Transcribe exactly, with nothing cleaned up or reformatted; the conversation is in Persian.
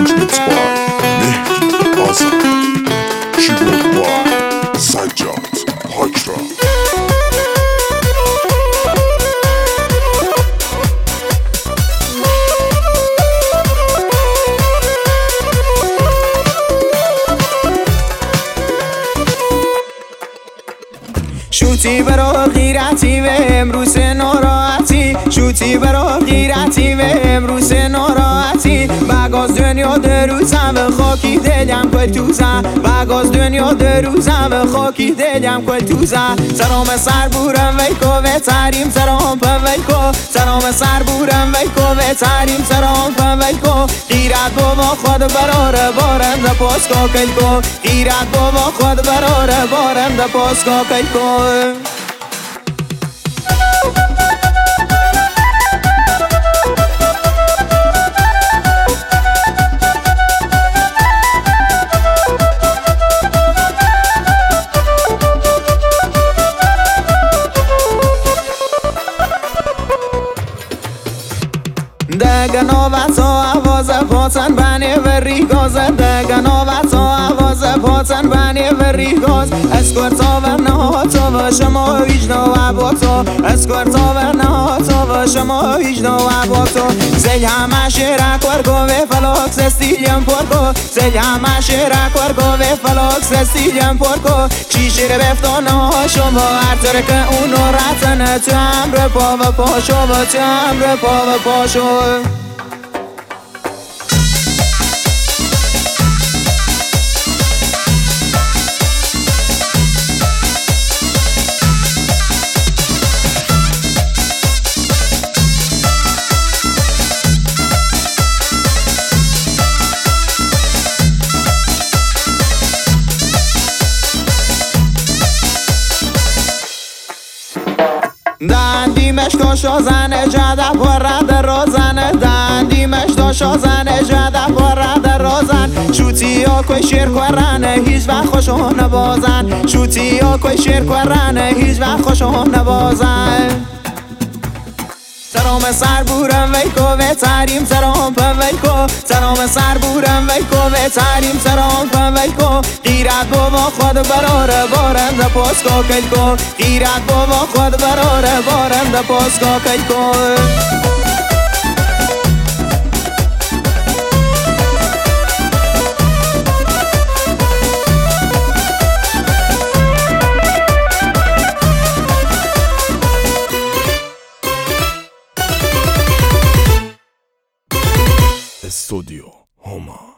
Arrangements by Mehdi Azam. Keyboard by Sajjad Hajra. شوتی برا غیرتی و امروز ناراحتی، شوتی برا غیرتی و امروز ناراحتی. بگاز دنیا در روزم و خاکی دلم کل توزم، بگاز دنیا در روزم و خاکی دلم کل توزم. سرام سر بورم وی کو و تریم سرام پا وی کو، سرام سر بورم وی کو و تریم سرام پا وی کو. غیرت بابا خود براره بارند پاس کا کل کو، غیرت بابا خود براره بارند پاس کا کل کو. دگنا و تا آواز پاتن بنی و ریگاز، دگنا و تا آواز پاتن بنی و ریگاز. اسکورتا و نهاتا و شما ویجنا و باتا، اسکورتا و نهاتا و شما ویجنا و باتا. زل همه شیرک ورگو و فلاکس استیلیم پرکو، زل همه شیرک ورگو و فلاکس استیلیم پرکو. چی شیر بفتانه ها شما هر طور که اونو رتنه تو امر پا و پاشو و تو امر پا و پاشو. دندیمش تا شازنه جده پرد رازنه، دندیمش تا شازنه جده پرد رازن. شوتی ها کوی شیر کرنه هیچ وقت خوشو نبازن، شوتی ها کوی شیر کرنه هیچ وقت خوشو نبازن. سرام سر بورم وی کو و تریم سرام پا وی کو، سرام سر بورم وی کو و تریم سرام پا وی کو. غیرت بابا خود براره بارند پاس کا کل کو، غیرت بابا خود براره بارند پاس کا کل کو. Studio Homa.